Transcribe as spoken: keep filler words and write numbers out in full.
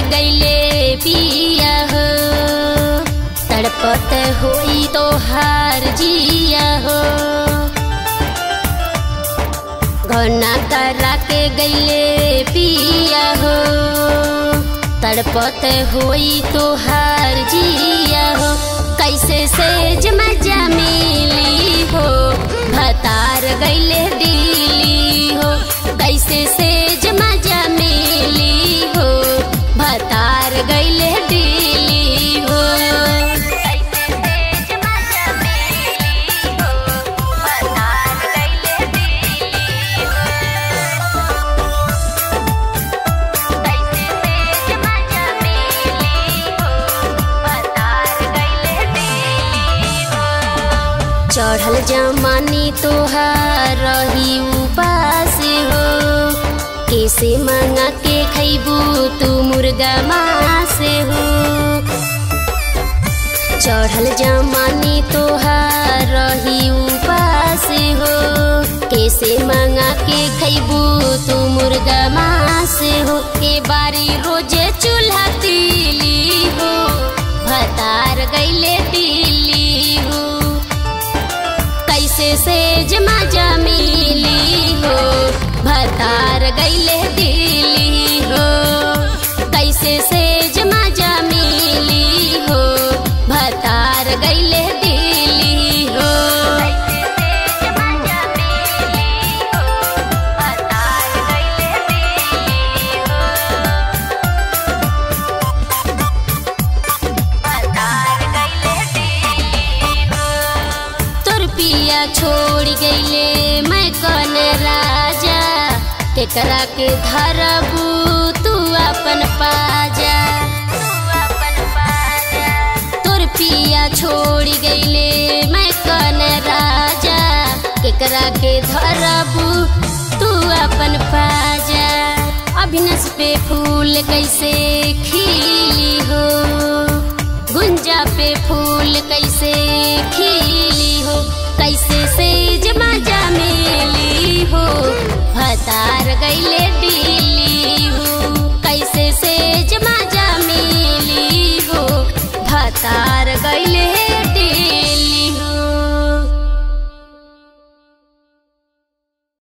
गईले पिया हो, तड़पत होई तो हार जिया हो। घना करा के गईले पिया हो, तड़पत होई तो हार जिया हो। कैसे सेज मजा मिली हो, भतार गईले दिली हो। कैसे सेज मजा मिली हो, भतार गईले दिली हो। कैसे सेज मजा मिली हो, भतार गईले दिली हो। कैसे सेज मजा मिली हो, भतार गईले दिली हो। चढ़ल जमानी तोहार रही उपास हो, कैसे मांगा के खैबू तू मुर्गा मांस हो। चढ़ल जमानी तोहार रही उपास हो, कैसे मांगा के खैबू तू मुर्गा मांस हो। के बारी रोजे चूल्हा तीली हो, भतार गईले दिली हो। कैसे सेज मजा मिली हो, भतार गईले दिली हो। कैसे सेज मजा मिली हो, भतार गईले दिली हो। कैसे सेज मजा मिली हो, भतार गईले दिली हो। भतार गईले दिली हो। तोर पिया छोड़ गईले मैं कौन राजा, केकरा के धरबू तू अपन पाजा। तोर पिया छोड़ गईले मैं कौन राजा, केकरा के धरबू तू अपन पाजा। अभिनस पे फूल कैसे खिली हो, गुंजा पे फूल कैसे खिली हो। कैसे सेज मजा मिली हो, भतार गईले दिली हो। कैसे सेज मजा मिली हो, भतार गईले